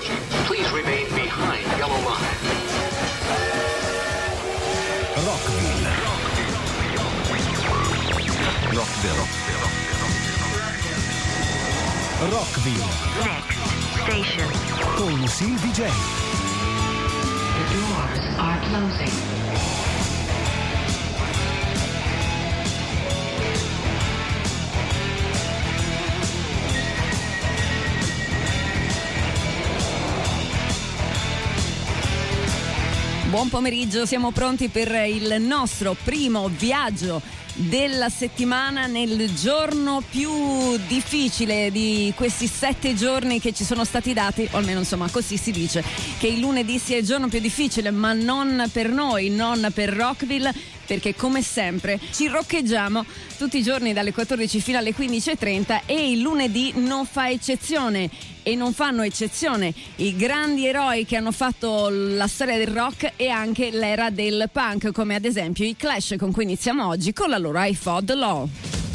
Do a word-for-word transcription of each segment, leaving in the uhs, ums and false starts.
Please remain behind yellow line. Rockville. Rockville. Rockville. Next station. Con Lucille D J. The doors are closing. Buon pomeriggio, siamo pronti per il nostro primo viaggio della settimana nel giorno più difficile di questi sette giorni che ci sono stati dati, o almeno insomma così si dice, che il lunedì sia il giorno più difficile, ma non per noi, non per Rockville, perché come sempre ci roccheggiamo tutti i giorni dalle quattordici fino alle quindici e trenta e il lunedì non fa eccezione. E non fanno eccezione i grandi eroi che hanno fatto la storia del rock e anche l'era del punk, come ad esempio i Clash, con cui iniziamo oggi con la loro I Fought the Law.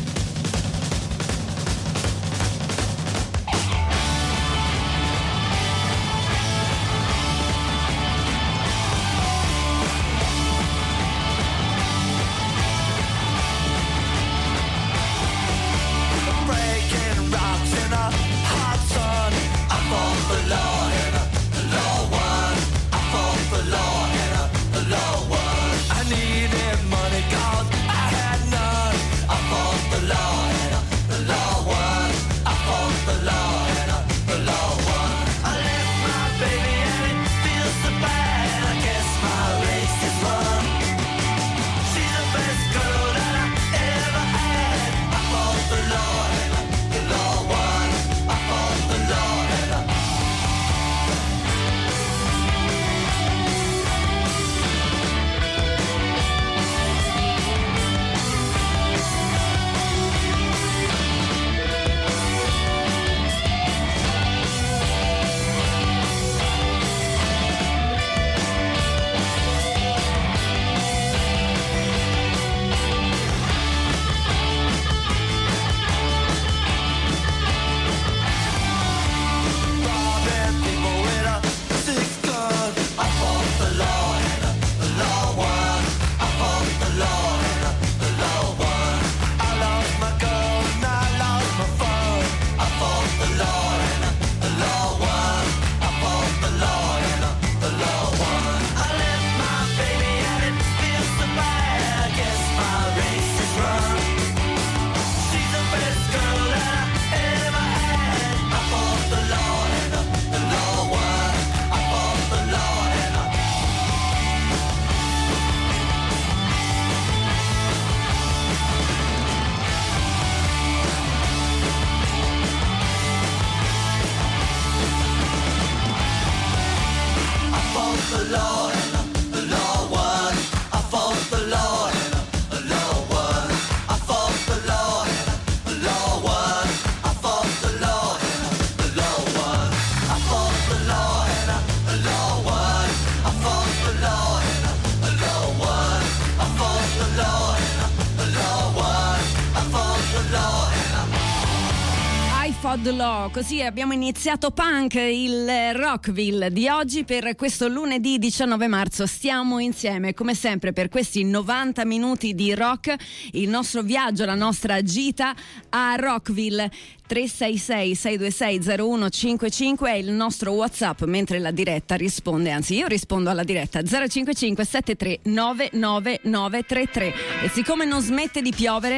Law. Così abbiamo iniziato Punk, il Rockville di oggi. Per questo lunedì diciannove marzo stiamo insieme come sempre per questi novanta minuti di rock, il nostro viaggio, la nostra gita a Rockville. Tre sei sei sei due sei zero uno cinque cinque è il nostro WhatsApp, mentre la diretta risponde, anzi io rispondo alla diretta zero cinque cinque sette tre nove nove nove tre tre. E siccome non smette di piovere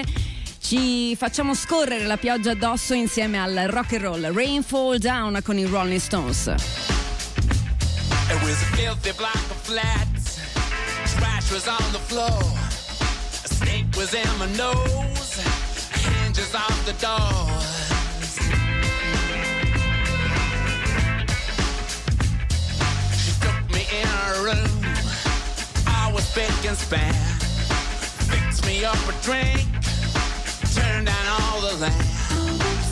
ci facciamo scorrere la pioggia addosso insieme al rock and roll. Rain Fall Down con i Rolling Stones. It was a filthy block of flats. Trash was on the floor. A snake was in my nose. Hinges off the doors. She took me in her room. I was big and span. Fixed me up a drink. Turn down all the lamps.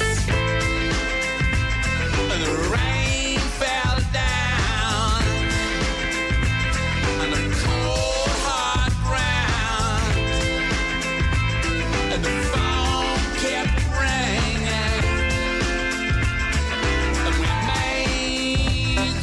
The rain fell down on the cold hard ground, and the phone kept ringing, and we made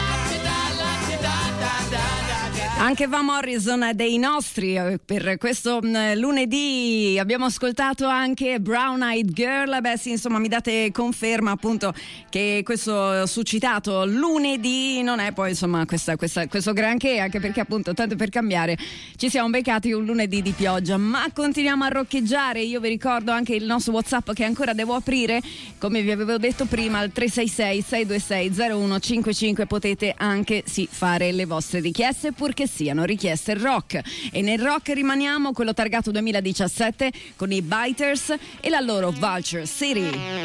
Anche Van Morrison dei nostri. Per questo mh, lunedì abbiamo ascoltato anche Brown Eyed Girl. Beh sì, insomma, mi date conferma appunto che questo suscitato lunedì non è poi insomma questa, questa, questo granché, anche perché appunto tanto per cambiare ci siamo beccati un lunedì di pioggia, ma continuiamo a roccheggiare. Io vi ricordo anche il nostro WhatsApp che ancora devo aprire, come vi avevo detto prima, al tre sei sei sei due sei zero uno cinque cinque. Potete anche sì fare le vostre richieste, purché siano richieste rock, e nel rock rimaniamo, quello targato duemiladiciassette con i Biters e la loro Vulture City.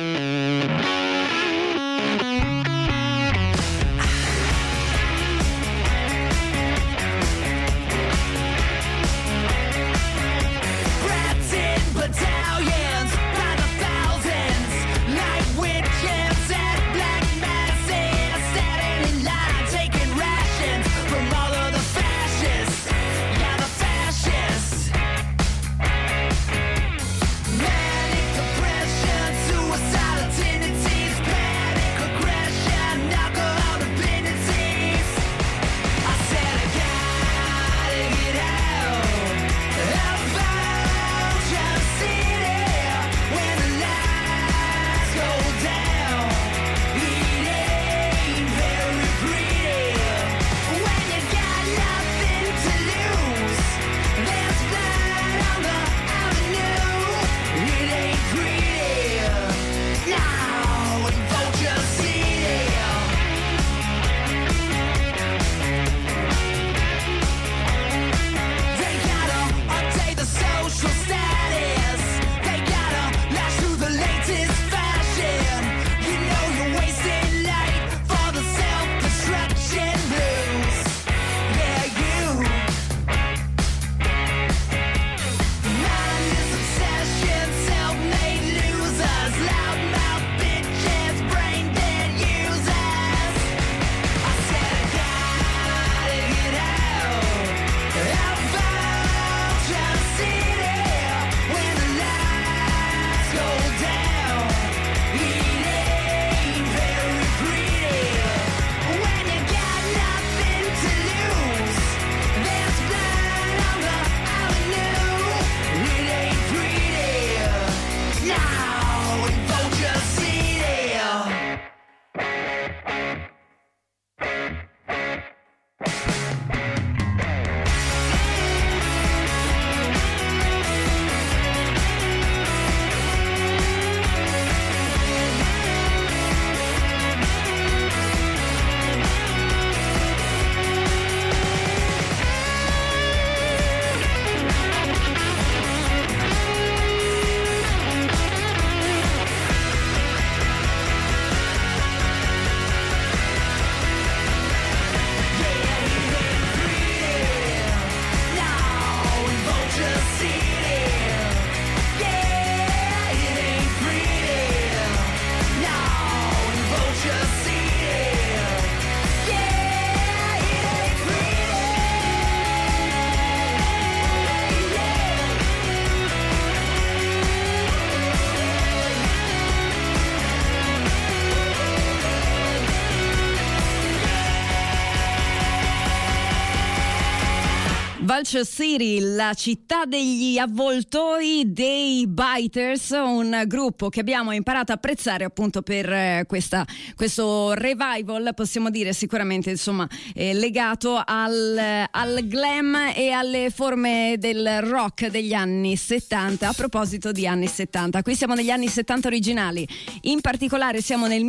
Vulture City, la città degli avvoltoi dei Biters, un gruppo che abbiamo imparato a apprezzare appunto per questa, questo revival, possiamo dire sicuramente insomma eh, legato al, al glam e alle forme del rock degli anni settanta. A proposito di anni settanta, qui siamo negli anni settanta originali, in particolare siamo nel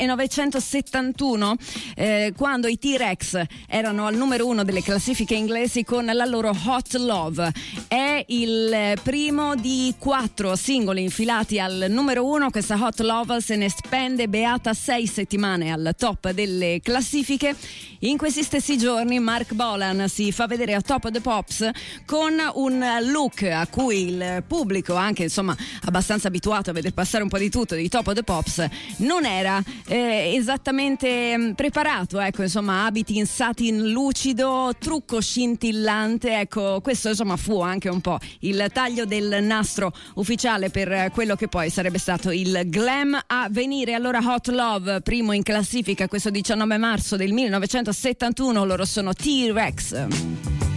millenovecentosettantuno, eh, quando i T-Rex erano al numero uno delle classifiche inglesi con la loro Hot Love. È il primo di quattro singoli infilati al numero uno. Questa Hot Love se ne spende beata sei settimane al top delle classifiche. In questi stessi giorni Mark Bolan si fa vedere a Top of the Pops con un look a cui il pubblico, anche insomma abbastanza abituato a vedere passare un po' di tutto di Top of the Pops, non era eh, esattamente preparato. Ecco, insomma, abiti in satin lucido, trucco scintillante. Ecco, questo insomma fu anche un po' il taglio del nastro ufficiale per quello che poi sarebbe stato il glam a venire. Allora Hot Love, primo in classifica questo diciannove marzo del millenovecentosettantuno, loro sono T-Rex.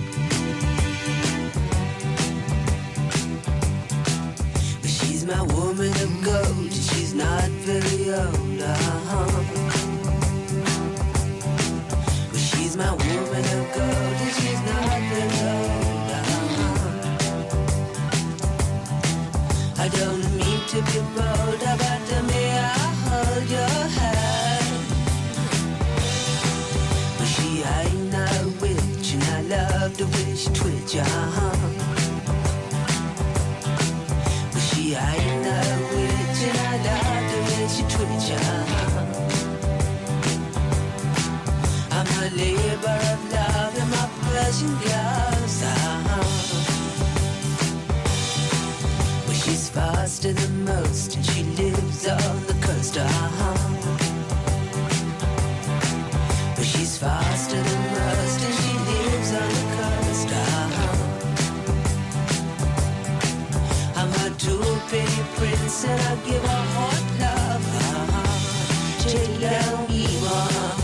my woman of gold, she's not very old, uh-huh. But she's my woman of gold, and she's not very old, uh-huh. I don't mean to be bold, but may I hold your hand? But she ain't no witch, and I love the way she twitch, uh-huh. I know witch and I love the way she twitch, uh-huh. I'm a labor of love in my Persian gloves, uh-huh. Well, she's faster than most and she lives on the coast, uh-huh. But she's faster than most and she lives on the coast, uh-huh. Two-penny prince and I give her hot love, uh-huh. Take down evil.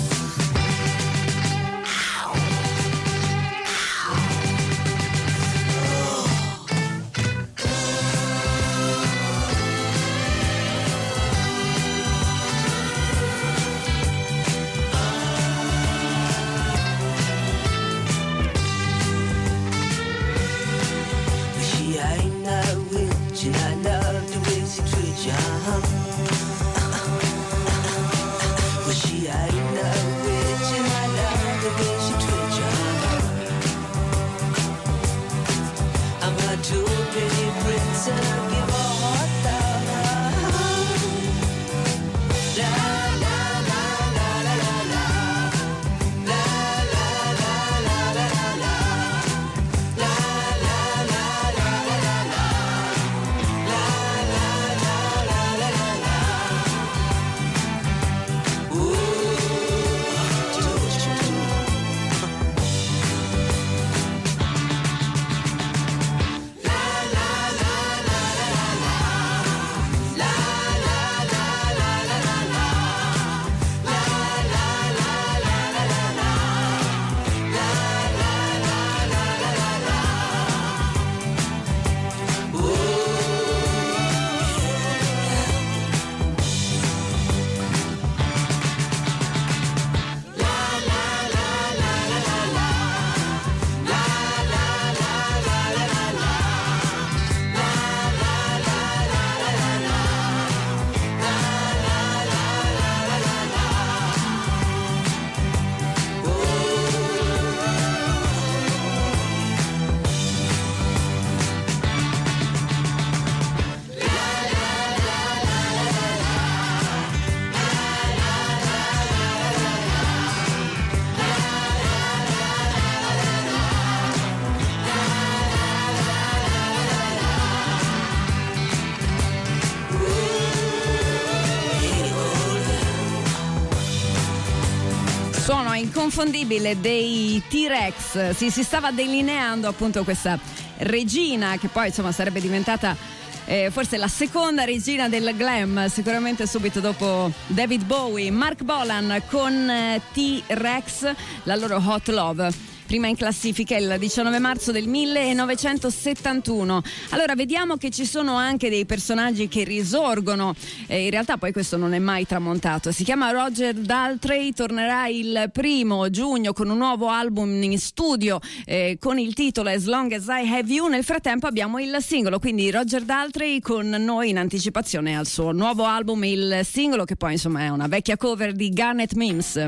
Inconfondibile dei T-Rex. Si, si stava delineando appunto questa regina che poi insomma sarebbe diventata eh, forse la seconda regina del glam, sicuramente subito dopo David Bowie. Mark Bolan con eh, T-Rex, la loro Hot Love. Prima in classifica il diciannove marzo del millenovecentosettantuno. Allora vediamo che ci sono anche dei personaggi che risorgono, eh, in realtà poi questo non è mai tramontato. Si chiama Roger Daltrey, tornerà il primo giugno con un nuovo album in studio eh, con il titolo As Long As I Have You. Nel frattempo abbiamo il singolo, quindi Roger Daltrey con noi in anticipazione al suo nuovo album, il singolo che poi insomma è una vecchia cover di Garnet Mims.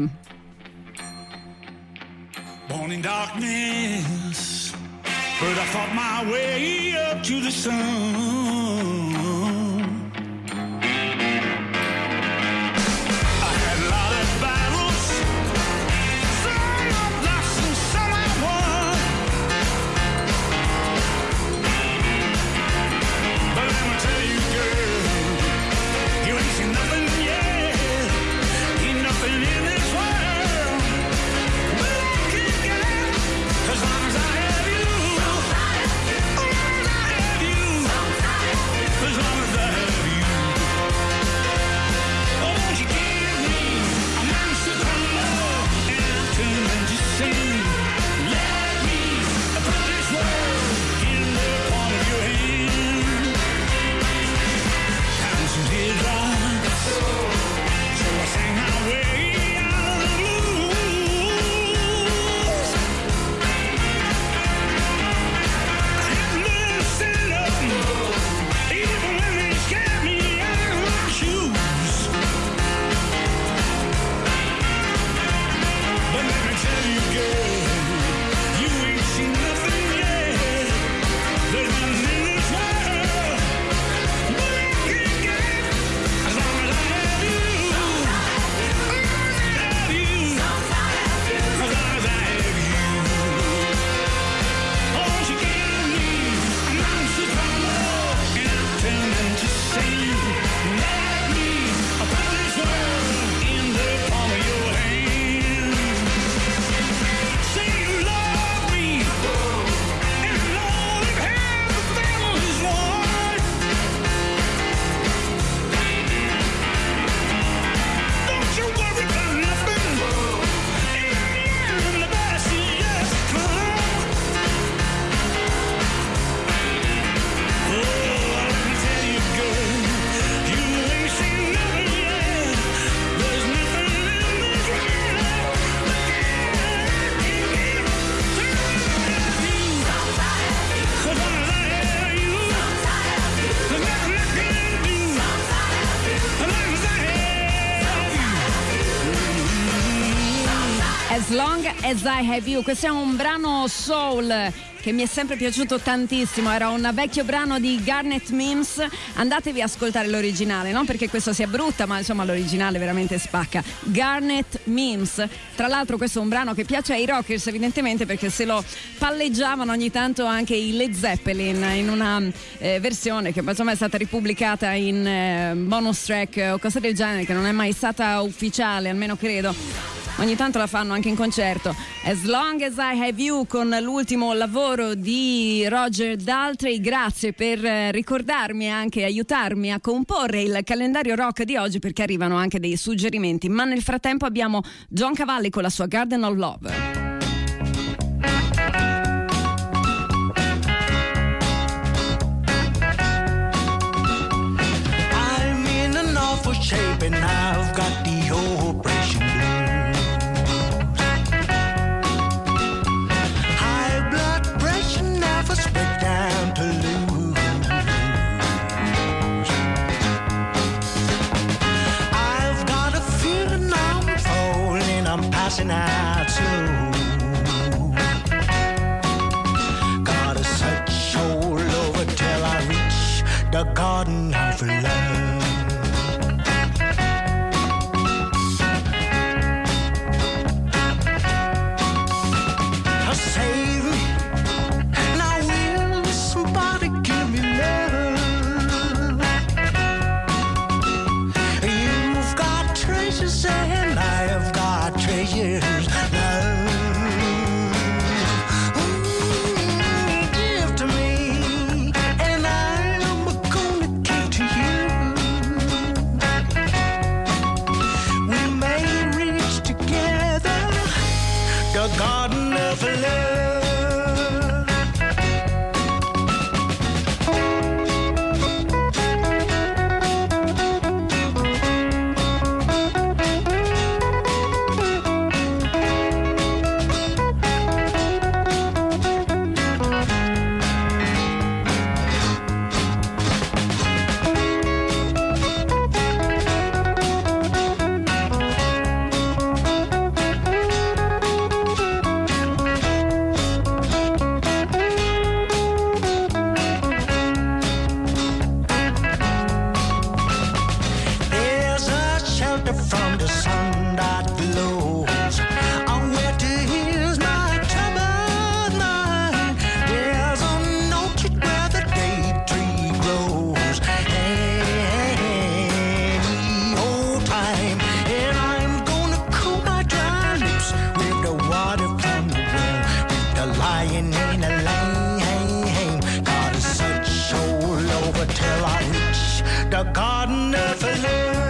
Born in darkness, but I fought my way up to the sun. I had a lot of battles, some I lost and some I won. But let me tell you, girl, you ain't seen nothing yet, ain't nothing in this world. As long as I have you, as long as I have you, as Long as I Have You. Questo è un brano soul che mi è sempre piaciuto tantissimo, era un vecchio brano di Garnet Mims. Andatevi a ascoltare l'originale, non perché questo sia brutta, ma insomma l'originale veramente spacca. Garnet Mims, tra l'altro questo è un brano che piace ai rockers evidentemente, perché se lo palleggiavano ogni tanto anche i Led Zeppelin in una eh, versione che insomma è stata ripubblicata in eh, bonus track o cose del genere, che non è mai stata ufficiale, almeno credo. Ogni tanto la fanno anche in concerto. As Long as I Have You, con l'ultimo lavoro di Roger Daltrey. Grazie per ricordarmi e anche aiutarmi a comporre il calendario rock di oggi, perché arrivano anche dei suggerimenti. Ma nel frattempo abbiamo John Cavalli con la sua Garden of Love. Shape and I've got the operation blues. High blood pressure never spread down to lose. I've got a feeling I'm falling, I'm passing out soon. Gotta search all over till I reach the garden of love. Save me, now will somebody give me love? You've got treasures and I have got treasures, love. Ooh, give to me and I'm gonna give to you. We may reach together the garden of love. From the sun that glows, I where to here's my troubled mind. There's an orchard where the date tree grows any old time, and I'm gonna cool my dry lips with the water from the well, with the lion in the lane. Gotta search all over till I reach the garden of love.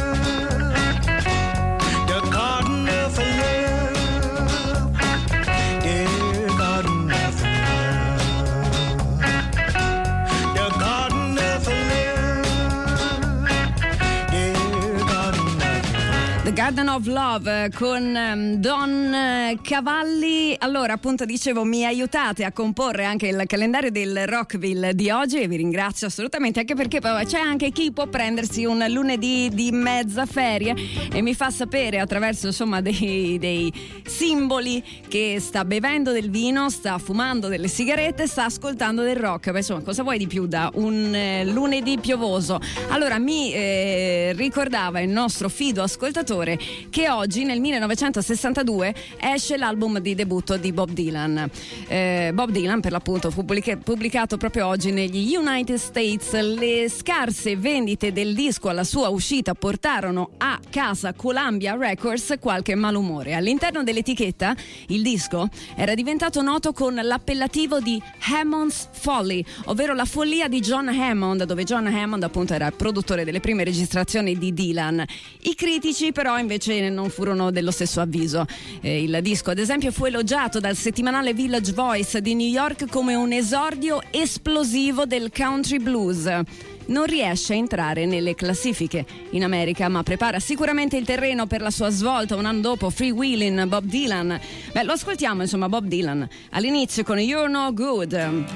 Garden of Love con um, Don Cavalli. Allora, appunto, dicevo, mi aiutate a comporre anche il calendario del Rockville di oggi e vi ringrazio assolutamente, anche perché poi c'è anche chi può prendersi un lunedì di mezza ferie e mi fa sapere attraverso insomma dei, dei simboli che sta bevendo del vino, sta fumando delle sigarette, sta ascoltando del rock. Beh, insomma, cosa vuoi di più da un eh, lunedì piovoso? Allora, mi eh, ricordava il nostro fido ascoltatore che oggi nel millenovecentosessantadue esce l'album di debutto di Bob Dylan. eh, Bob Dylan per l'appunto fu pubblica- pubblicato proprio oggi negli United States. Le scarse vendite del disco alla sua uscita portarono a casa Columbia Records qualche malumore. All'interno dell'etichetta il disco era diventato noto con l'appellativo di Hammond's Folly, ovvero la follia di John Hammond, dove John Hammond appunto era il produttore delle prime registrazioni di Dylan. I critici però invece non furono dello stesso avviso. Eh, il disco ad esempio fu elogiato dal settimanale Village Voice di New York come un esordio esplosivo del country blues. Non riesce a entrare nelle classifiche in America, ma prepara sicuramente il terreno per la sua svolta un anno dopo, Free Willin', Bob Dylan. Beh, lo ascoltiamo insomma Bob Dylan all'inizio con You're No Good.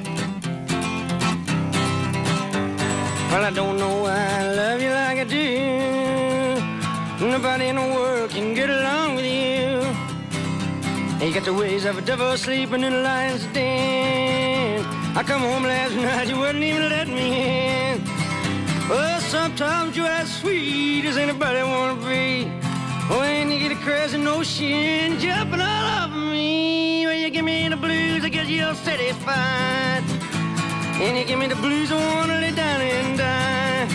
Well, I don't know why I love you like I do. Nobody in the world can get along with you. You got the ways of a devil sleeping in a lion's den. I come home last night, you wouldn't even let me in. Well, sometimes you're as sweet as anybody wanna be. When you get a crazy notion jumping all over me. Well, you give me the blues, I guess you're satisfied. And you give me the blues, I wanna lay down and die.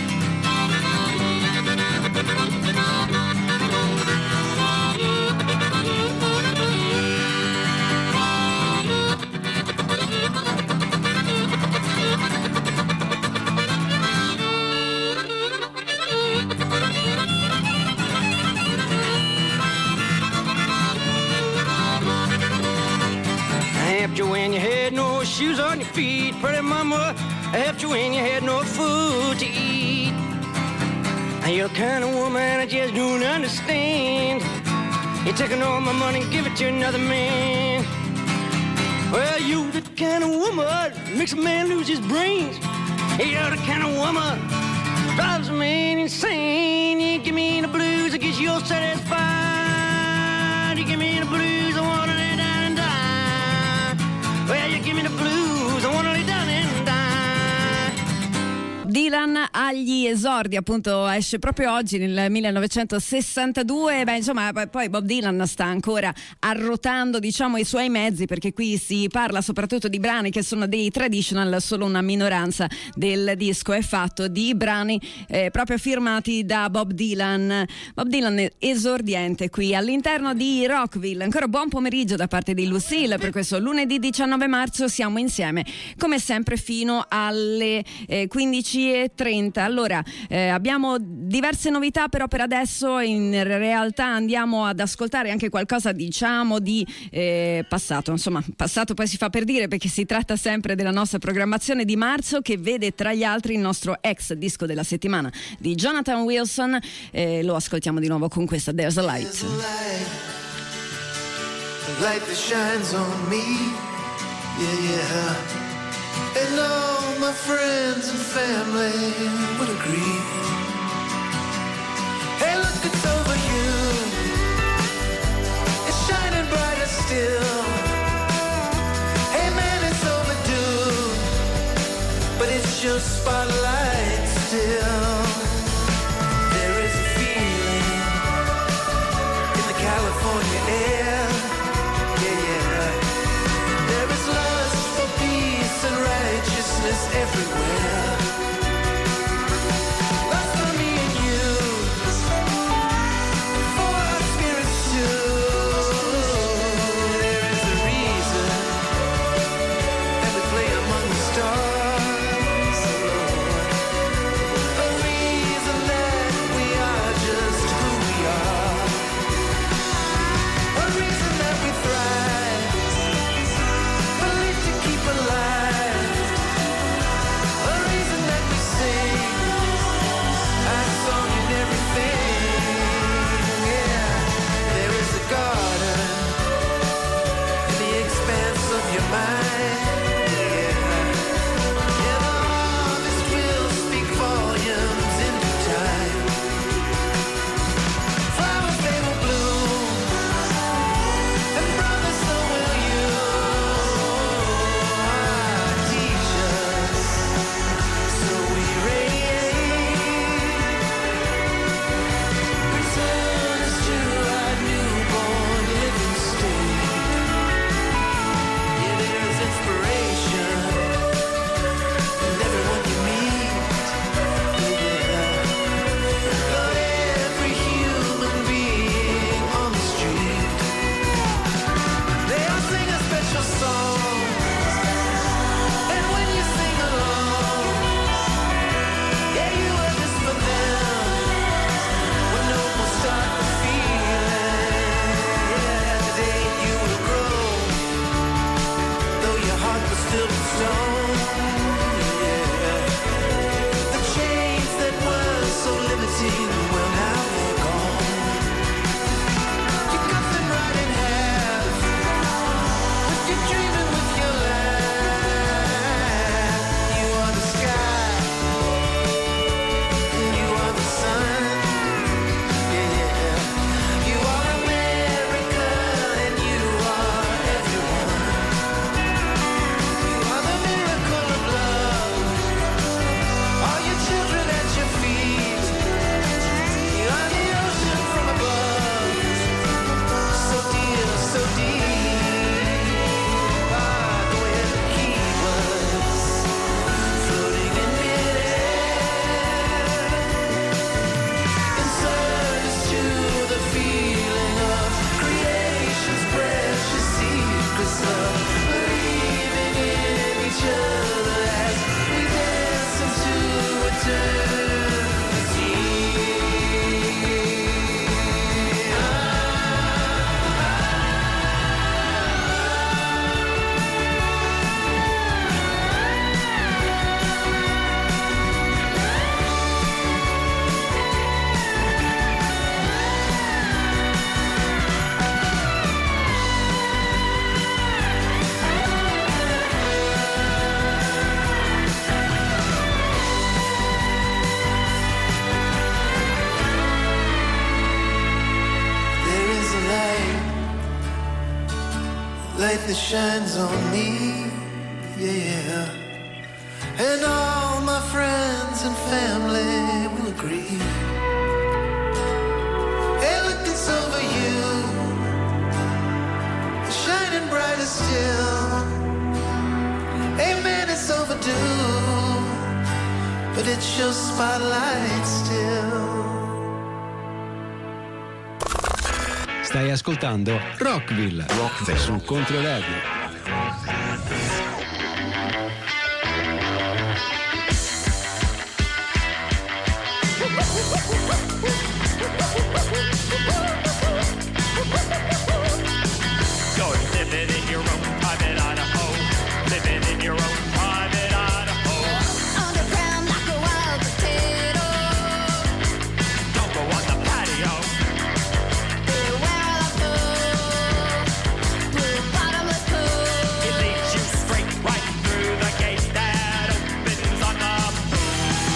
I helped you when you had no shoes on your feet, pretty mama. I helped you when you had no food to eat. You're the kind of woman I just don't understand. You're taking all my money and give it to another man. Well, you the kind of woman that makes a man lose his brains. You're the kind of woman that drives a man insane. You give me the blues, I guess you're satisfied. You give me the blues, I wanna lay down and die. Well, you give me the blues, I wanna lay down and die. Dylan agli esordi, appunto, esce proprio oggi nel millenovecentosessantadue. Beh, insomma, poi Bob Dylan sta ancora arrotando, diciamo, i suoi mezzi, perché qui si parla soprattutto di brani che sono dei traditional, solo una minoranza del disco è fatto di brani eh, proprio firmati da Bob Dylan. Bob Dylan esordiente qui all'interno di Rockville. Ancora buon pomeriggio da parte di Lucille per questo lunedì diciannove marzo. Siamo insieme come sempre fino alle eh, quindici e trenta. Allora eh, abbiamo diverse novità, però per adesso in realtà andiamo ad ascoltare anche qualcosa, diciamo, di eh, passato. Insomma, passato poi si fa per dire, perché si tratta sempre della nostra programmazione di marzo, che vede tra gli altri il nostro ex disco della settimana di Jonathan Wilson. Eh, lo ascoltiamo di nuovo con questa There's a Light. There's a light, a light that shines on me, yeah, yeah. And all my friends and family would agree. Hey, look, it's over you. It's shining brighter still. Hey, man, it's overdue, but it's your spotlight still. There is a feeling in the California air, yeah, yeah. There is lust for peace and righteousness everywhere. Lust for me and you, for our spirits too. There is a reason that we play among the stars, oh Lord. that shines on me, yeah. And all my friends and family will agree. Hey, look, it's over you, shining brighter still. Amen, it's overdue, but it's your spotlight still. Stai ascoltando Rockville, Rockville. Su Controradio. You're living in your own private Idaho, living in your own private Idaho. Underground like a wild potato. Don't go on the patio. Beware of the pool, blue bottomless pool. It leads you straight right through the gate that opens on the pool.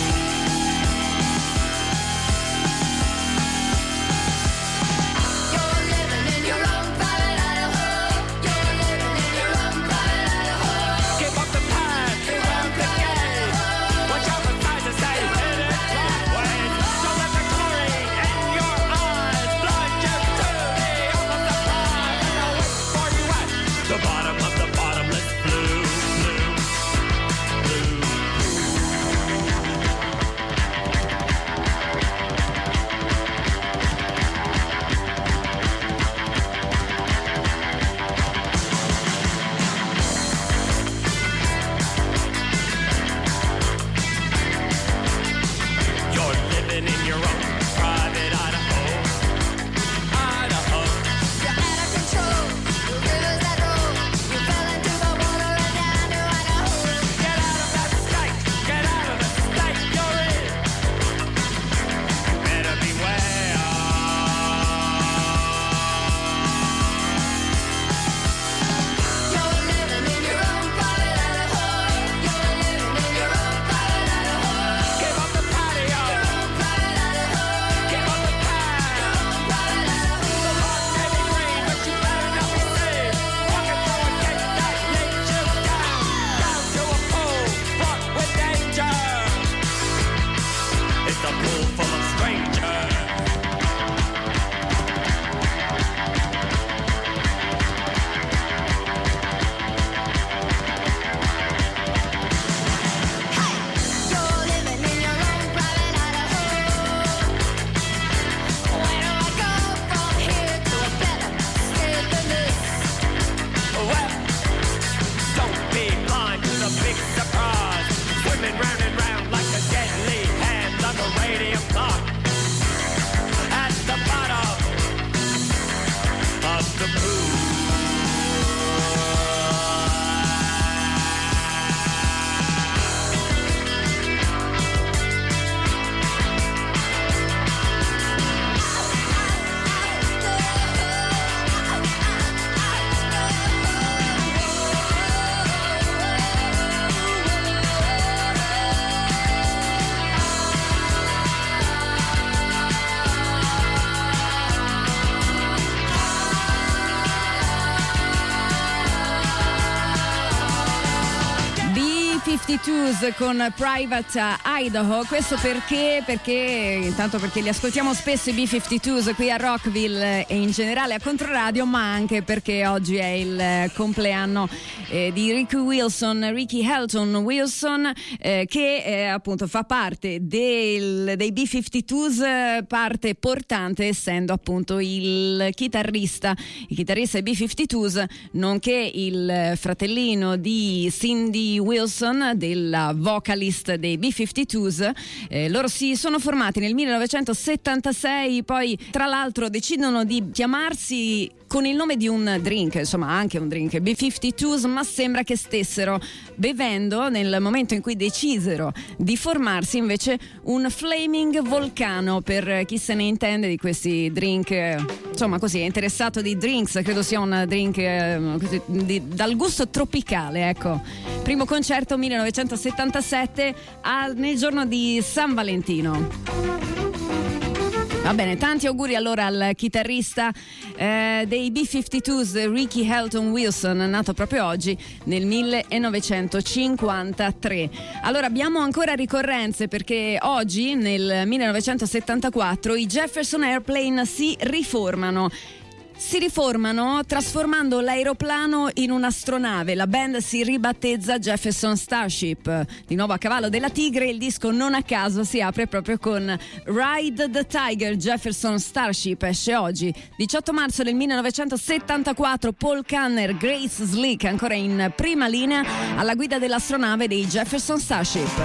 You're living in your own private Idaho. You're living in your own private Idaho. Give up the path, give up the gate. Watch out for signs that say hit it right way. Don't let the glory in your eyes blind you to the other side. And I'll wait for you at the bottom of the bottomless blue, blue, blue. You're living in your own private Idaho, Idaho. You're out of control. The rivers that roll. You fell into the water and down to Idaho. Get out of that state, get out of the state you're in. Better beware. You're living in your own private Idaho. You're living in your own private Idaho. Give up the patio, Private Idaho. give up the pad. Private Idaho. The rock may be green, but you better not be seen. Walking through a gate that leads you down, down to a pool fraught with danger. It's a pool full of strangers. You're living in your own private Idaho. Where do I go from here to a better state than this? Well, don't be blind to the big surprise. Swimming round and round like a deadly hand on the radium clock. At the bottom of the pool. B cinquantadue con Private Idaho. Questo perché? Perché intanto perché li ascoltiamo spesso i B cinquantadue qui a Rockville e in generale a Controradio, ma anche perché oggi è il compleanno eh, di Ricky Wilson, Ricky Helton Wilson, eh, che eh, appunto fa parte del, dei B cinquantadue, parte portante essendo appunto il chitarrista, il chitarrista dei B cinquantadue, nonché il fratellino di Cindy Wilson, della vocalist dei B cinquantadue. Eh, loro si sono formati nel millenovecentosettantasei, poi tra l'altro decidono di chiamarsi con il nome di un drink, insomma anche un drink, B cinquantadue, ma sembra che stessero bevendo nel momento in cui decisero di formarsi invece un Flaming Volcano, per chi se ne intende di questi drink, insomma così è interessato di drinks, credo sia un drink eh, così, di, dal gusto tropicale, ecco. Primo concerto millenovecentosettantasette al, nel giorno di San Valentino. Va bene, tanti auguri allora al chitarrista eh, dei B cinquantadue Ricky Helton Wilson, nato proprio oggi nel millenovecentocinquantatré. Allora abbiamo ancora ricorrenze perché oggi nel millenovecentosettantaquattro i Jefferson Airplane si riformano. Si riformano trasformando l'aeroplano in un'astronave. La band si ribattezza Jefferson Starship. Di nuovo a cavallo della tigre, il disco non a caso si apre proprio con Ride the Tiger. Jefferson Starship esce oggi, diciotto marzo del millenovecentosettantaquattro. Paul Kanner, Grace Slick ancora in prima linea alla guida dell'astronave dei Jefferson Starship.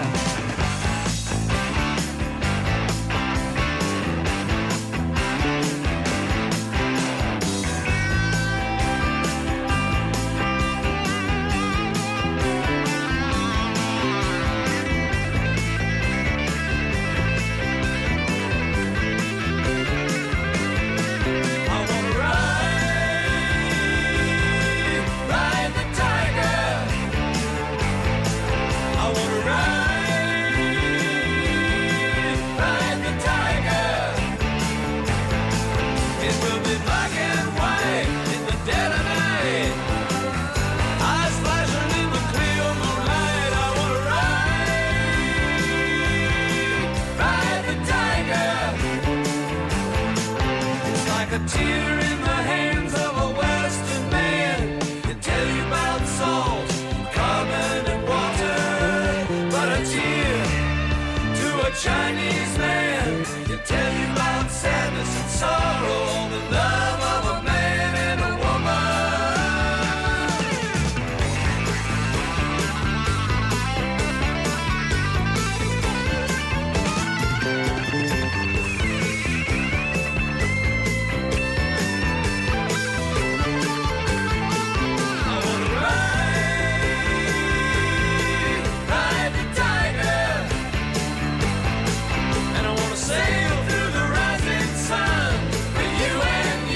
Chinese man, you tell you about sadness and sorrow, the love of a man and a sail through the rising sun for you and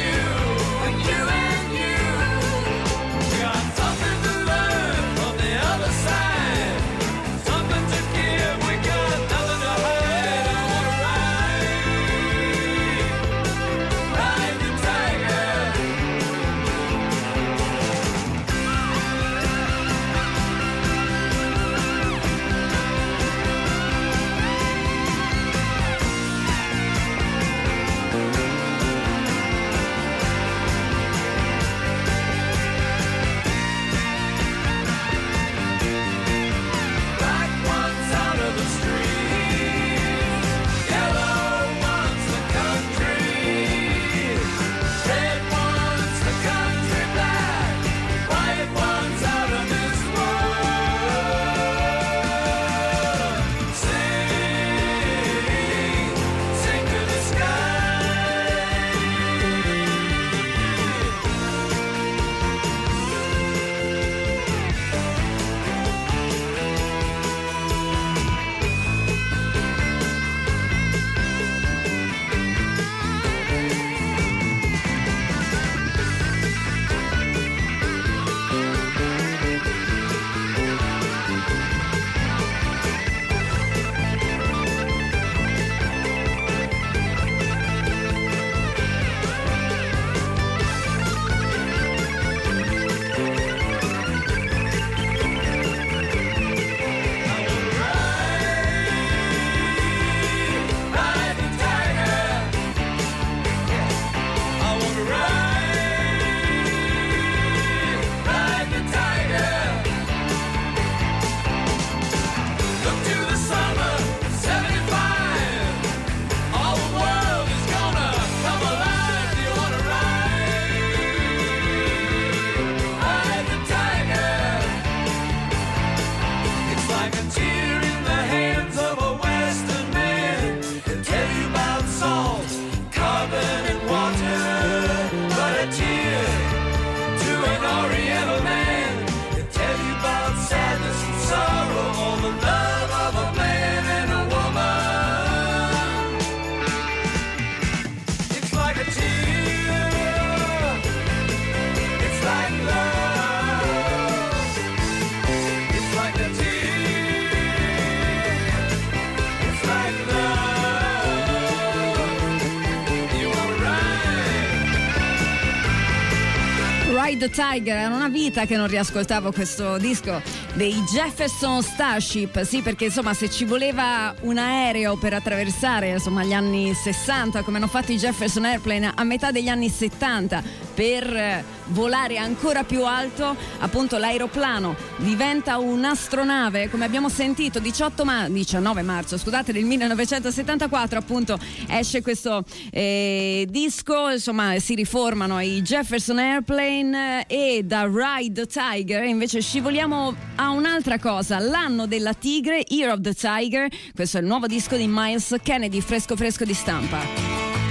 Ride the Tiger, era una vita che non riascoltavo questo disco dei Jefferson Starship, sì, perché insomma se ci voleva un aereo per attraversare insomma gli anni sessanta, come hanno fatto i Jefferson Airplane a metà degli anni settanta, per volare ancora più alto, appunto l'aeroplano diventa un'astronave, come abbiamo sentito. diciotto ma- diciannove marzo scusate del millenovecentosettantaquattro appunto esce questo eh, disco, insomma si riformano i Jefferson Airplane, e da Ride the Tiger invece scivoliamo a un'altra cosa, l'anno della tigre, Year of the Tiger. Questo è il nuovo disco di Miles Kennedy, fresco fresco di stampa.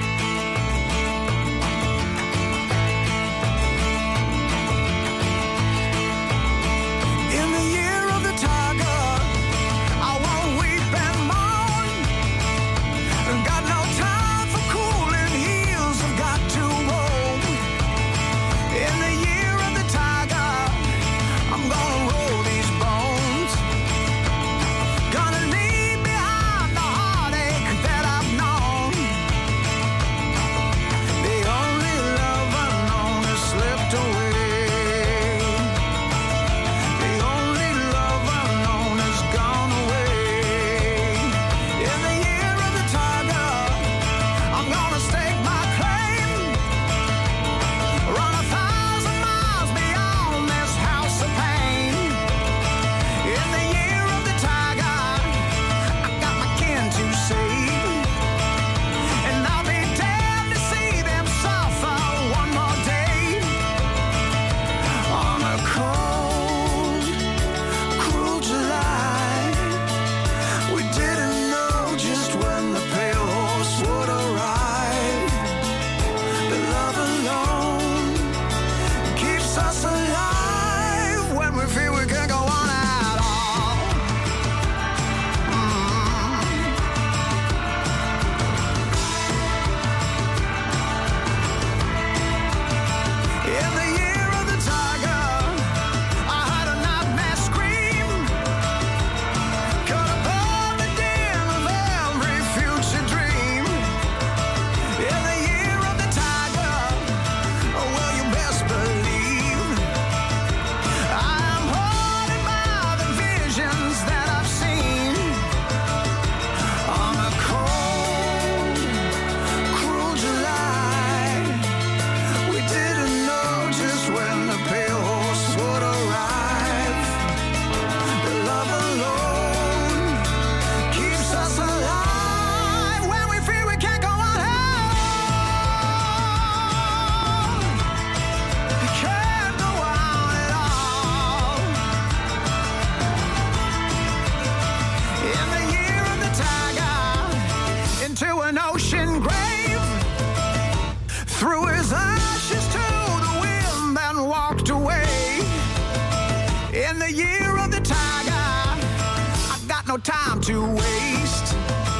Time to waste,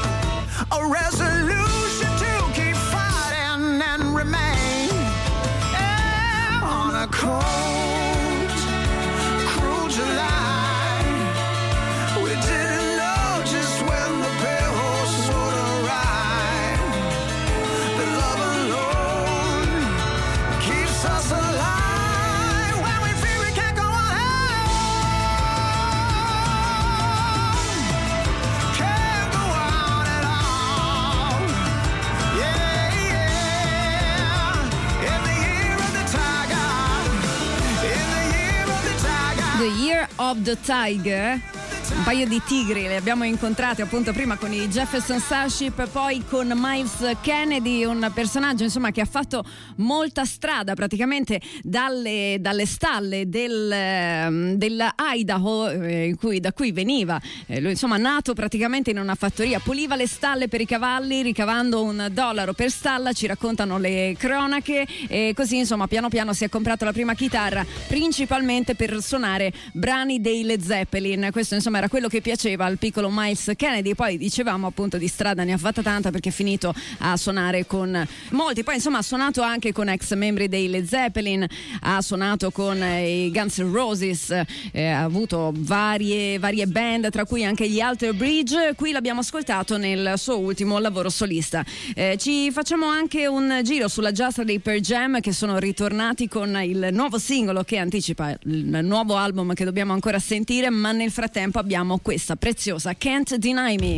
a resolution to keep fighting and remain, yeah, on a cold, cruel July. We didn't know just when the pale horse would arrive. The love alone keeps us alive when we feel we can't go on. The Year of the Tiger, un paio di tigri le abbiamo incontrate appunto prima con i Jefferson Starship, poi con Miles Kennedy, un personaggio insomma che ha fatto molta strada praticamente dalle, dalle stalle del, dell'Idaho, eh, in cui, da cui veniva, eh, lui insomma nato praticamente in una fattoria, puliva le stalle per i cavalli ricavando un dollaro per stalla, ci raccontano le cronache, e così insomma piano piano si è comprato la prima chitarra principalmente per suonare brani dei Led Zeppelin. Questo insomma era era quello che piaceva al piccolo Miles Kennedy. Poi dicevamo appunto di strada ne ha fatta tanta, perché è finito a suonare con molti. Poi insomma ha suonato anche con ex membri dei Led Zeppelin, ha suonato con i Guns N' Roses, eh, ha avuto varie, varie band, tra cui anche gli Alter Bridge. Qui l'abbiamo ascoltato nel suo ultimo lavoro solista. Eh, ci facciamo anche un giro sulla giostra dei Pearl Jam, che sono ritornati con il nuovo singolo che anticipa il nuovo album che dobbiamo ancora sentire, ma nel frattempo abbiamo questa preziosa Can't Deny Me.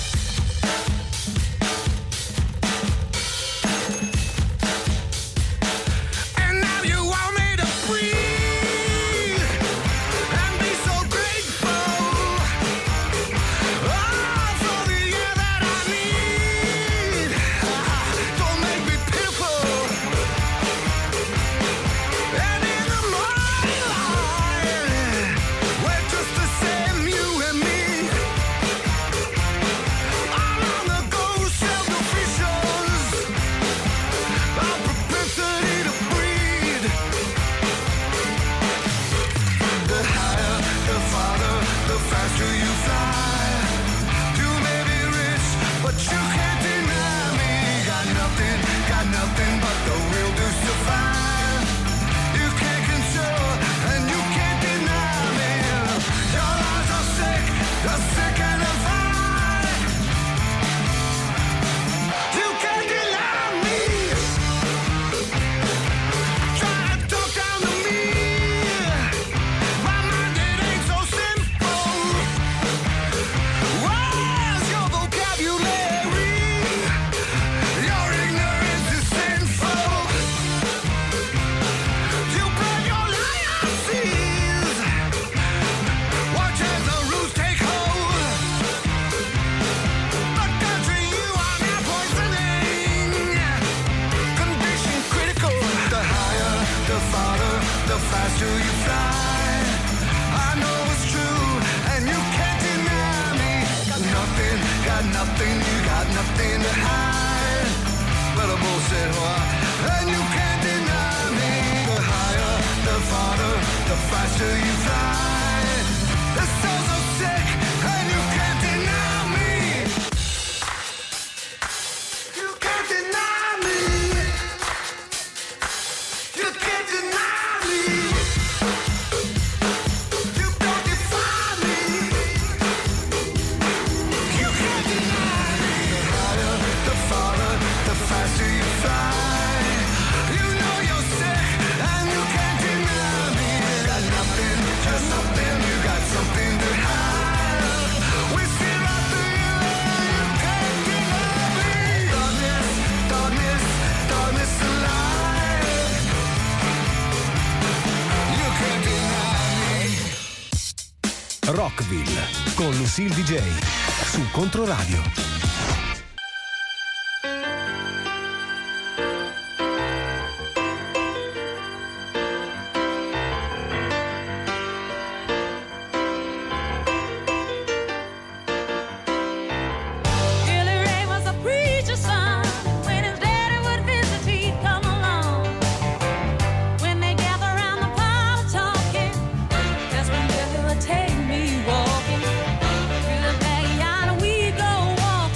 Rockville con Lucille D J su Controradio. Take me walking through the backyard, we go walking.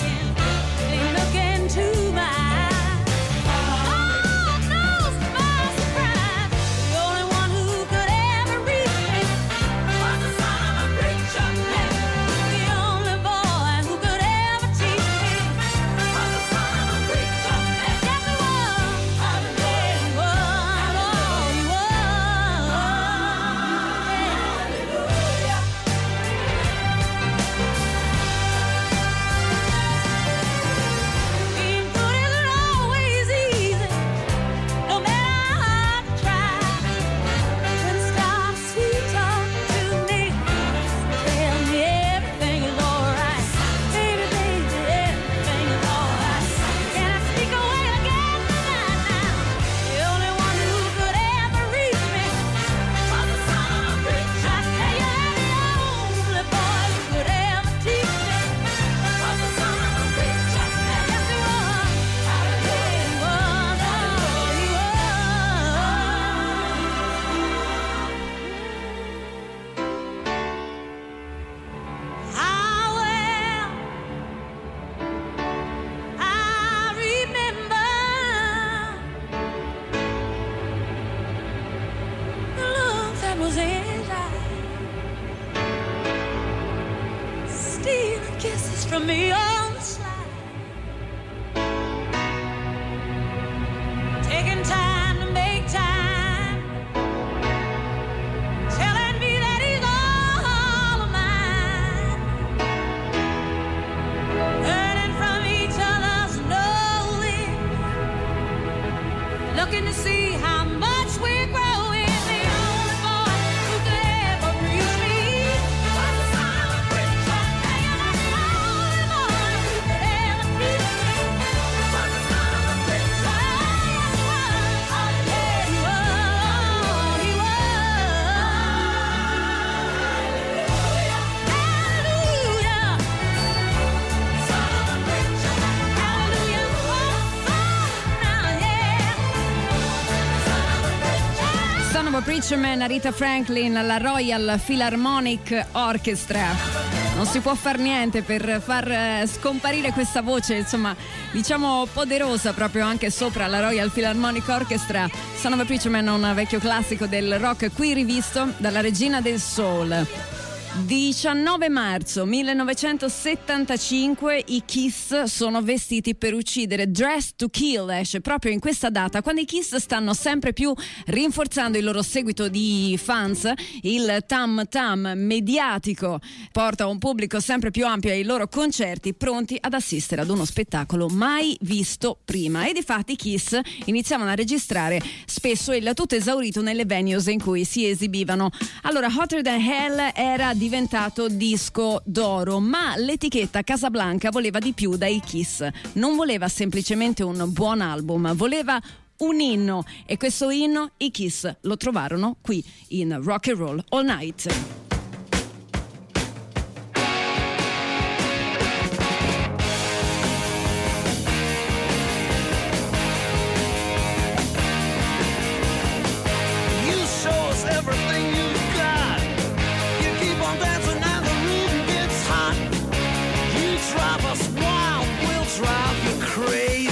from me on the slide. Taking time to make time, telling me that he's all of mine. Learning from each other slowly, looking to see how much we're growing. The only boy who could ever reach me was the son of a preacher man. The only boy who could ever teach me was the son of a preacher. Yes, he was. Oh, yeah, he was. He was. Hallelujah. Son of a preacher. Hallelujah. Oh, now, yeah. Son of a Preacher Man, Aretha Franklin, la Royal Philharmonic Orchestra. Non si può far niente per far eh, scomparire questa voce, insomma, diciamo poderosa proprio anche sopra la Royal Philharmonic Orchestra. Son of a Preacher Man, un vecchio classico del rock qui rivisto dalla regina del soul. diciannove marzo millenovecentosettantacinque i Kiss sono vestiti per uccidere. Dressed to Kill esce proprio in questa data, quando i Kiss stanno sempre più rinforzando il loro seguito di fans. Il tam tam mediatico porta un pubblico sempre più ampio ai loro concerti, pronti ad assistere ad uno spettacolo mai visto prima. E difatti i Kiss iniziavano a registrare spesso il tutto esaurito nelle venues in cui si esibivano. Allora, Hotter Than Hell era diventato disco d'oro, ma l'etichetta Casablanca voleva di più dai Kiss. Non voleva semplicemente un buon album, voleva un inno, e questo inno i Kiss lo trovarono qui in Rock and Roll All Night. You show us everything you've got. You keep on dancing and the room gets hot. You drive us wild, we'll drive you crazy.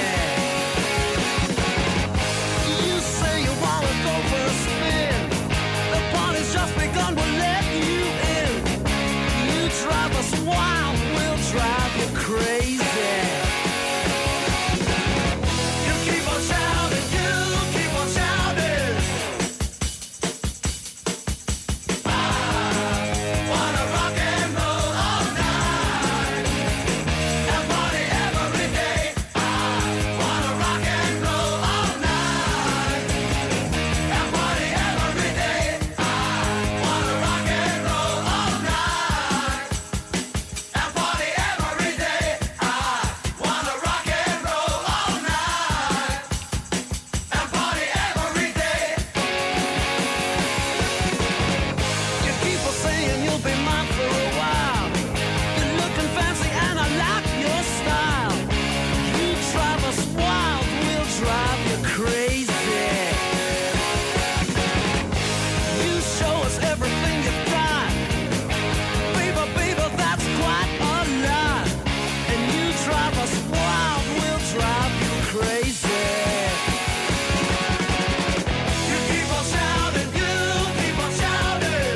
You say you wanna go for a spin. The party's just begun, we'll let you in. You drive us wild, we'll drive you crazy. You keep on shouting, you keep on shouting. Wanna rock and roll all night and party every day. I wanna rock and roll all night and party every day. I wanna rock and roll all night and party every day. I wanna rock and roll all night and party every day. You keep on saying you'll be mine for a while. You're looking fancy and I like your style. You drive us wild, we'll drive you crazy. You show us everything you've got. Baby, baby, that's quite a lot. And you drive us wild, we'll drive you crazy. You keep on shouting, you keep on shouting.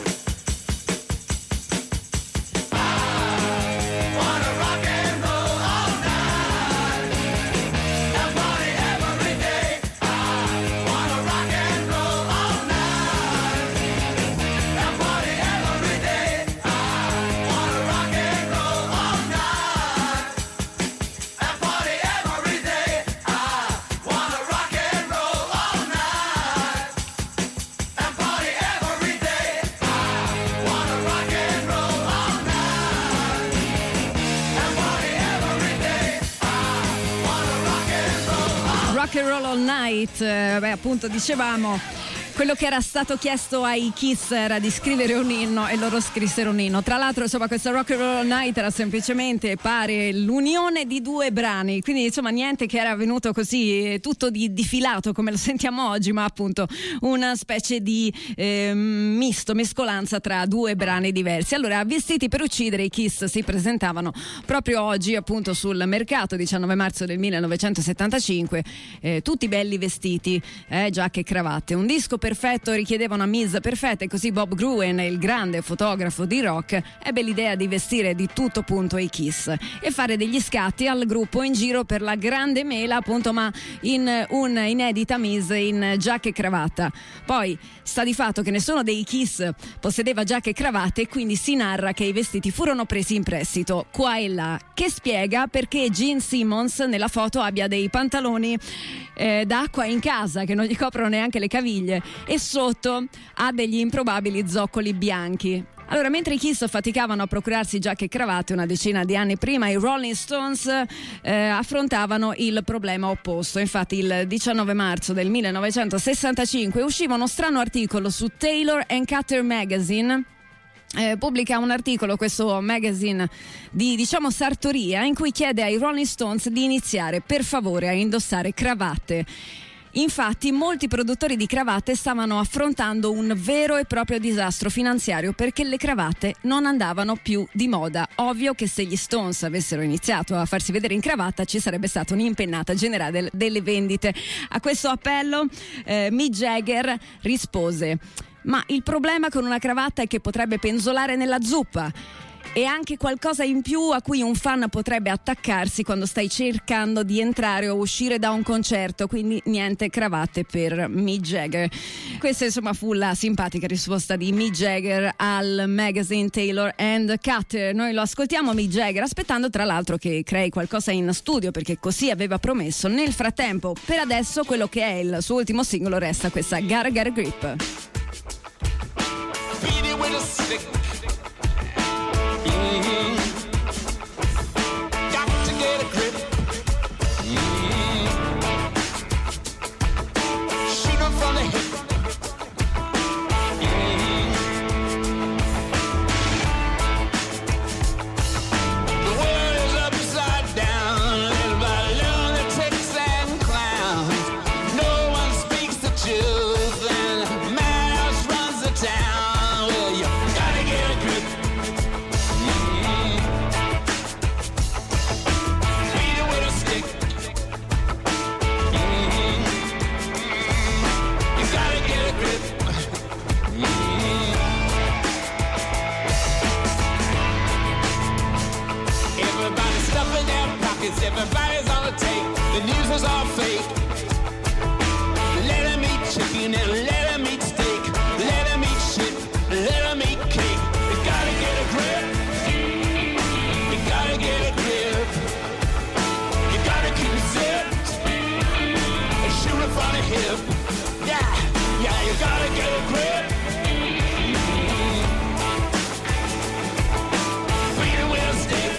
I wanna rock and roll all night and party every day. I wanna rock and roll all night and party every day. I wanna rock and roll all night and party every day. I wanna rock and roll all night and party every day. I wanna rock and roll all night and party every day. I wanna rock and roll all Rock and Roll All Night, eh, beh, appunto dicevamo, quello che era stato chiesto ai Kiss era di scrivere un inno e loro scrissero un inno. Tra l'altro, insomma, questa Rock and Roll All Night era semplicemente, pare, l'unione di due brani, quindi insomma niente che era venuto così tutto di, di filato come lo sentiamo oggi, ma appunto una specie di eh, misto, mescolanza tra due brani diversi. Allora, Vestiti per uccidere, i Kiss si presentavano proprio oggi appunto sul mercato, diciannove marzo del millenovecentosettantacinque, eh, tutti belli vestiti, eh, giacche e cravatte, un disco perfetto richiedeva una mise perfetta, e così Bob Gruen, il grande fotografo di rock, ebbe l'idea di vestire di tutto punto i Kiss e fare degli scatti al gruppo in giro per la grande mela, appunto, ma in un'inedita mise in giacca e cravatta. Poi sta di fatto che nessuno dei Kiss possedeva giacche e cravatte, e quindi si narra che i vestiti furono presi in prestito qua e là, che spiega perché Gene Simmons nella foto abbia dei pantaloni eh, d'acqua in casa che non gli coprono neanche le caviglie, e sotto ha degli improbabili zoccoli bianchi. Allora, mentre i Kiss faticavano a procurarsi giacche e cravatte una decina di anni prima, i Rolling Stones eh, affrontavano il problema opposto. Infatti il diciannove marzo del millenovecentosessantacinque usciva uno strano articolo su Taylor and Cutter Magazine. Eh, pubblica un articolo, questo magazine di diciamo sartoria, in cui chiede ai Rolling Stones di iniziare per favore a indossare cravatte. Infatti molti produttori di cravatte stavano affrontando un vero e proprio disastro finanziario, perché le cravatte non andavano più di moda. Ovvio che se gli Stones avessero iniziato a farsi vedere in cravatta ci sarebbe stata un'impennata generale delle vendite. A questo appello eh, Mick Jagger rispose: ma il problema con una cravatta è che potrebbe penzolare nella zuppa, e anche qualcosa in più a cui un fan potrebbe attaccarsi quando stai cercando di entrare o uscire da un concerto, quindi niente cravatte per Mick Jagger. Questa insomma fu la simpatica risposta di Mick Jagger al magazine Taylor and Cutter. Noi lo ascoltiamo Mick Jagger, aspettando tra l'altro che crei qualcosa in studio, perché così aveva promesso. Nel frattempo, per adesso, quello che è il suo ultimo singolo resta questa Gotta Get a Grip. Beat it with a stick. Mm-hmm. Got to get a grip. Mm-hmm. Shoot 'em from the hip. Mm-hmm. The world is upside down, led by lunatics and clowns. No one speaks the truth, and madhouse runs the town. Well, you gotta get a grip. Everybody's on the take. The news is all fake. Let them eat chicken and let them eat steak. Let them eat shit, let them eat cake. You gotta get a grip. You gotta get a grip. You gotta keep it zipped and shoot it from the hip. Yeah, yeah, you gotta get a grip. Beat it with a stick.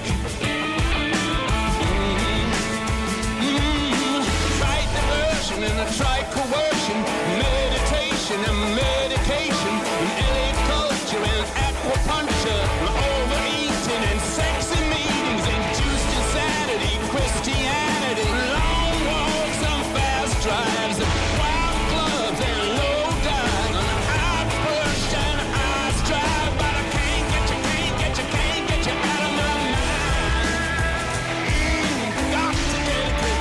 And I try coercion, meditation and medication, and L A culture and aquapuncture, overeating and sexy meetings, induced insanity, Christianity, long walks and fast drives, wild clubs and low dives, and outburst and ice drive, but I can't get you, can't get you, can't get you out of my mind. Mm, got to get a grip.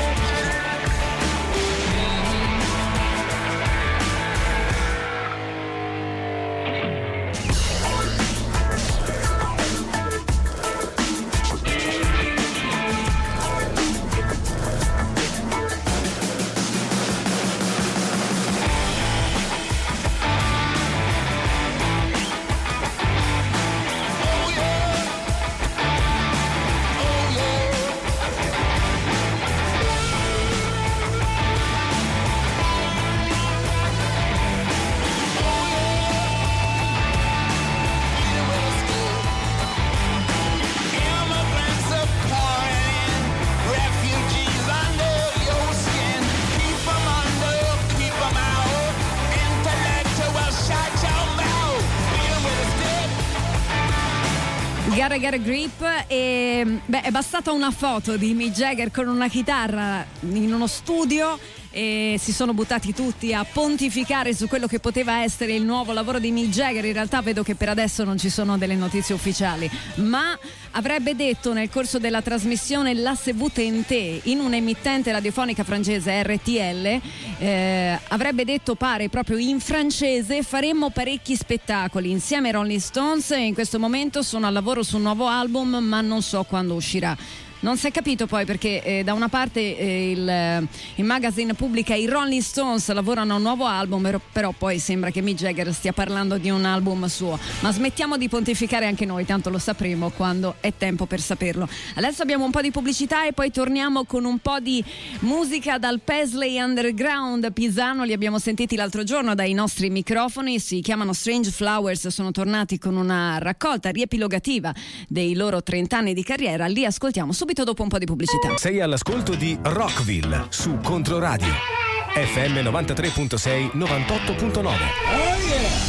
Gotta Get a Grip. E beh, è bastata una foto di Mick Jagger con una chitarra in uno studio e si sono buttati tutti a pontificare su quello che poteva essere il nuovo lavoro di Mick Jagger. In realtà vedo che per adesso non ci sono delle notizie ufficiali, ma avrebbe detto nel corso della trasmissione La Se Vu Tenté in un'emittente radiofonica francese R T L, eh, avrebbe detto, pare proprio in francese: faremo parecchi spettacoli insieme ai Rolling Stones e in questo momento sono al lavoro su un nuovo album ma non so quando uscirà. Non si è capito poi perché eh, da una parte eh, il, il magazine pubblica i Rolling Stones lavorano a un nuovo album, però, però poi sembra che Mick Jagger stia parlando di un album suo. Ma smettiamo di pontificare anche noi, tanto lo sapremo quando è tempo per saperlo. Adesso abbiamo un po' di pubblicità e poi torniamo con un po' di musica dal Paisley Underground pisano. Li abbiamo sentiti l'altro giorno dai nostri microfoni, si chiamano Strange Flowers, sono tornati con una raccolta riepilogativa dei loro trenta anni di carriera. Li ascoltiamo subito dopo un po' di pubblicità. Sei all'ascolto di Rockville su Controradio F M novantatré virgola sei, novantotto virgola nove. Oh yeah!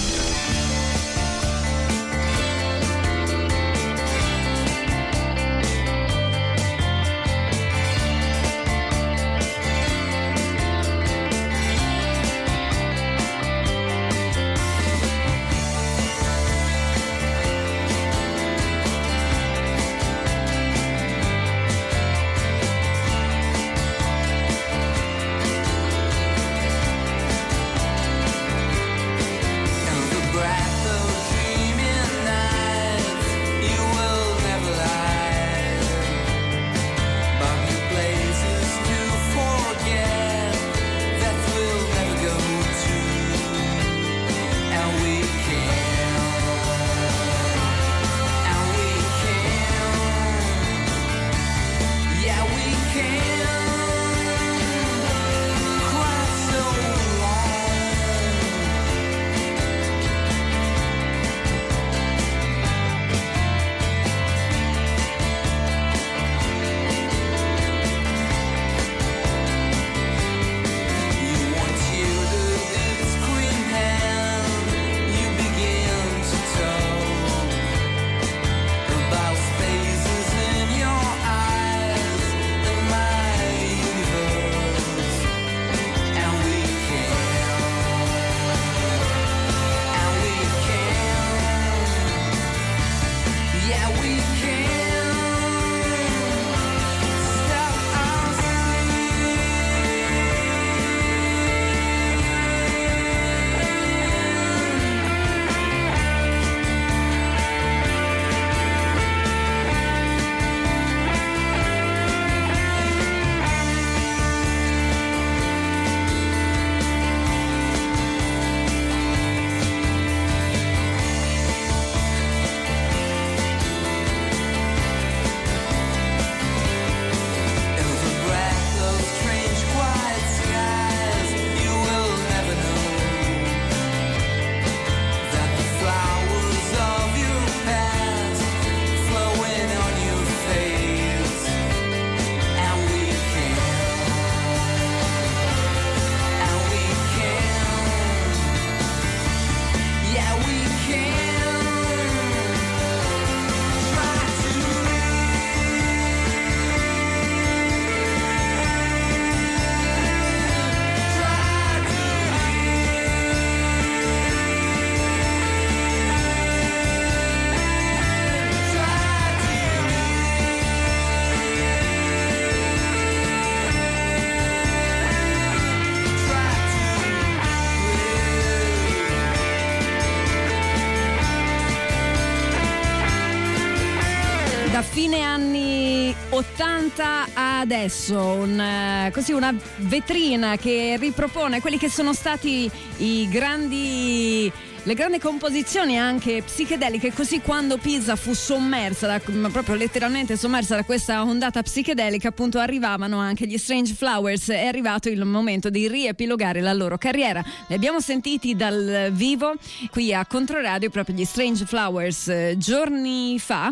Da fine anni ottanta a adesso, un, così una vetrina che ripropone quelli che sono stati i grandi, le grandi composizioni anche psichedeliche, così quando Pisa fu sommersa, da, proprio letteralmente sommersa da questa ondata psichedelica, appunto arrivavano anche gli Strange Flowers. È arrivato il momento di riepilogare la loro carriera. Li abbiamo sentiti dal vivo qui a Controradio, proprio gli Strange Flowers, eh, giorni fa,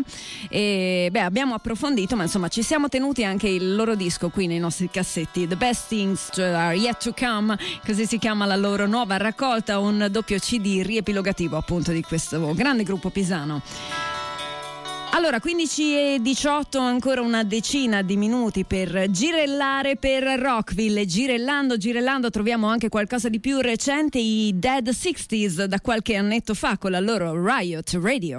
e beh, abbiamo approfondito, ma insomma ci siamo tenuti anche il loro disco qui nei nostri cassetti. The Best Things Are Yet to Come, così si chiama la loro nuova raccolta, un doppio C D riepilogativo appunto di questo grande gruppo pisano. Allora, quindici e diciotto, ancora una decina di minuti per girellare per Rockville. Girellando, girellando troviamo anche qualcosa di più recente, i Dead sessantas da qualche annetto fa con la loro Riot Radio.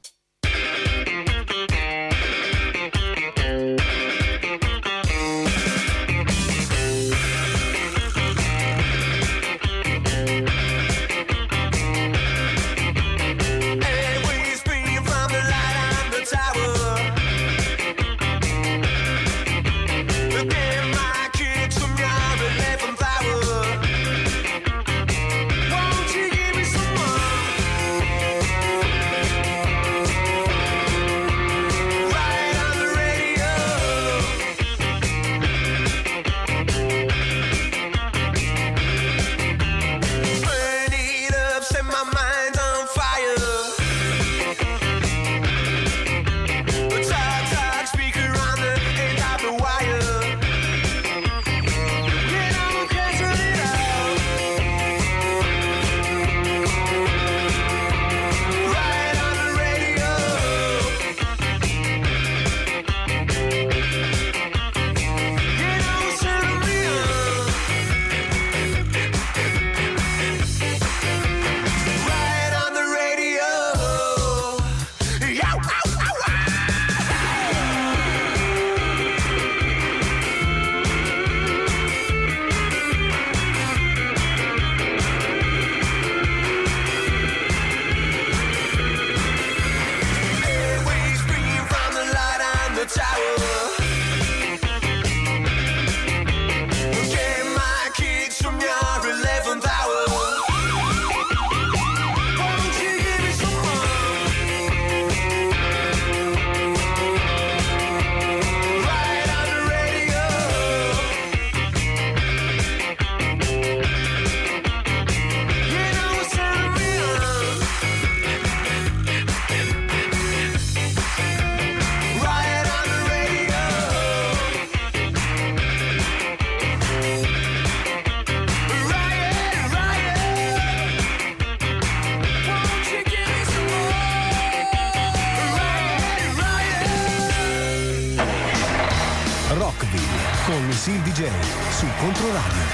con Lucille D J su Controradio.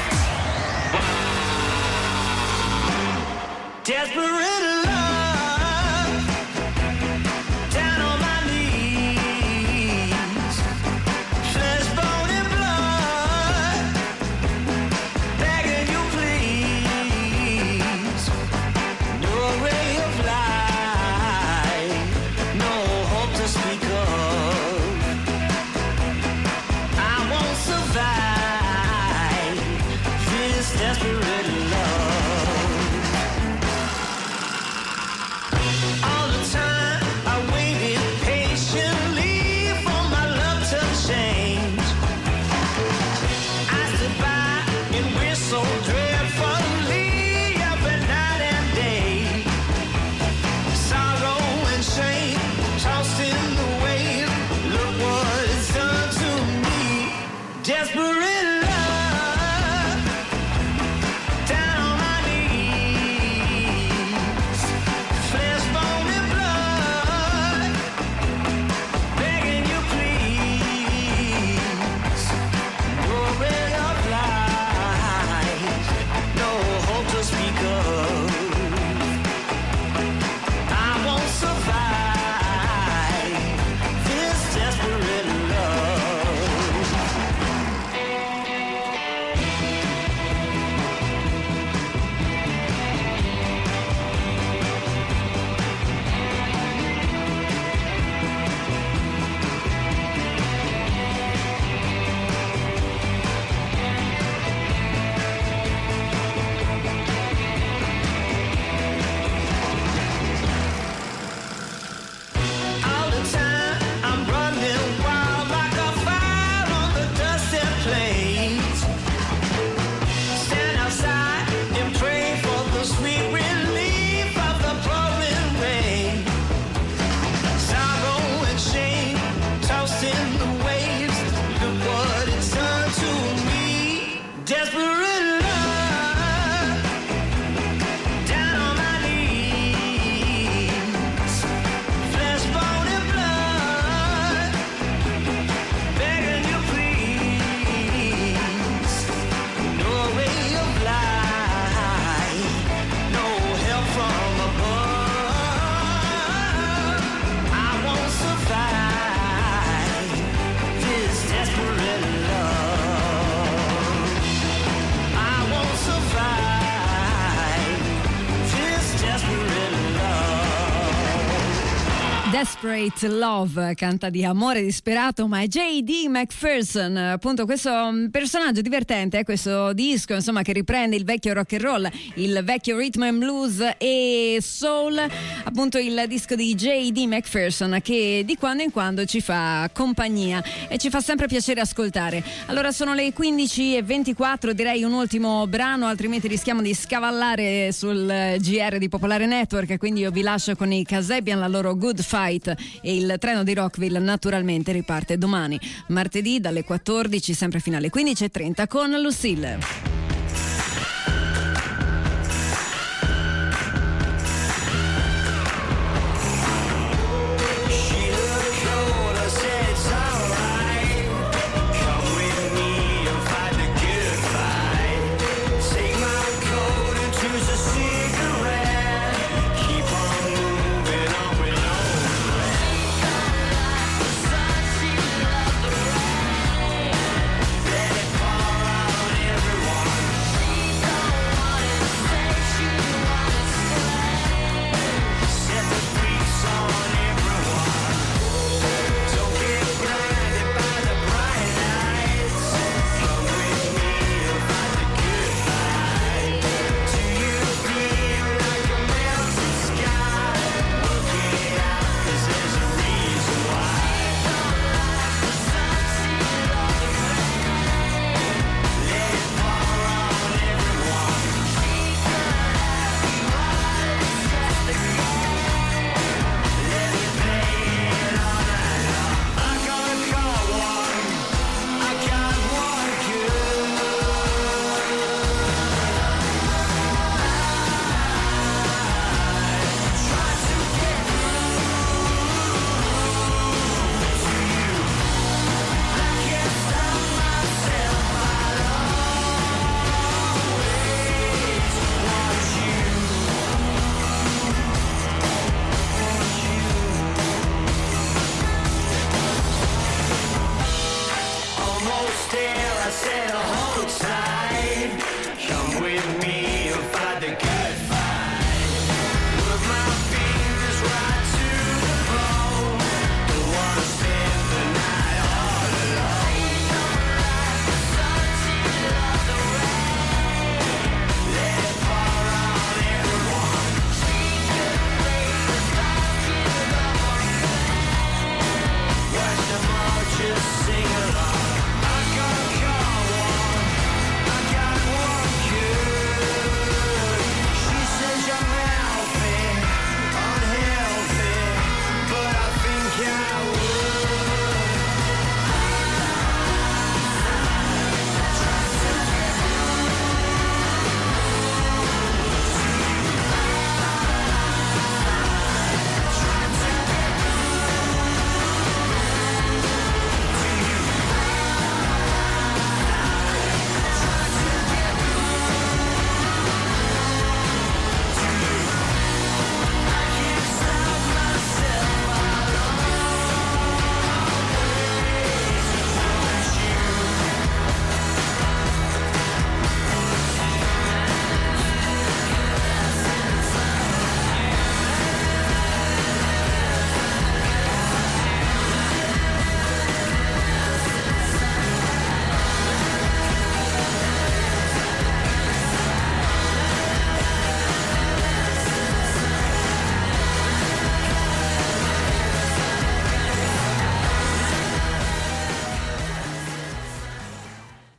Desperate love, down on my knees, flesh, bone and blood, begging you please, no ray of light, no hope to speak of, I won't survive this desperate love. All the time I waited patiently for my love to change. I stood by and wished so dreadfully every night and day. Sorrow and shame tossed in the wave. Look what it's done to me. Desperate love, down on my knees, flesh, bone and blood, begging you please, no ray of light, no hope to speak of, I won't survive this desperate love. Desperate Love, canta di amore disperato, ma è J D McPherson, appunto questo personaggio divertente, eh, questo disco insomma che riprende il vecchio rock and roll, il vecchio rhythm and blues e soul, appunto il disco di J D McPherson che di quando in quando ci fa compagnia e ci fa sempre piacere ascoltare. Allora sono le quindici e ventiquattro, direi un ultimo brano, altrimenti rischiamo di scavallare sul G R di Popolare Network, quindi io vi lascio con i Kasabian, la loro Good Fight, e il treno di Rockville naturalmente riparte domani, martedì dalle quattordici sempre fino alle quindici e trenta con Lucille. There I said,